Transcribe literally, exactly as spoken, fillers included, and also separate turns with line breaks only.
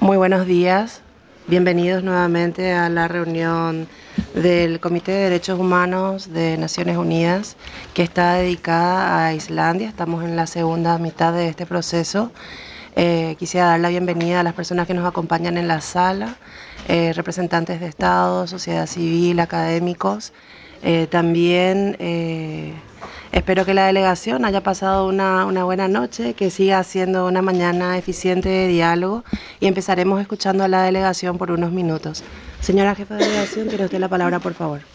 Muy buenos días, bienvenidos nuevamente a la reunión del Comité de Derechos Humanos de Naciones Unidas, que está dedicada a Islandia. Estamos en la segunda mitad de este proceso. Eh, quisiera dar la bienvenida a las personas que nos acompañan en la sala, eh, representantes de Estado, sociedad civil, académicos. Eh, también eh, espero que la delegación haya pasado una, una buena noche, que siga siendo una mañana eficiente de diálogo, y empezaremos escuchando a la delegación por unos minutos. Señora jefa de delegación, tiene usted la palabra, por favor.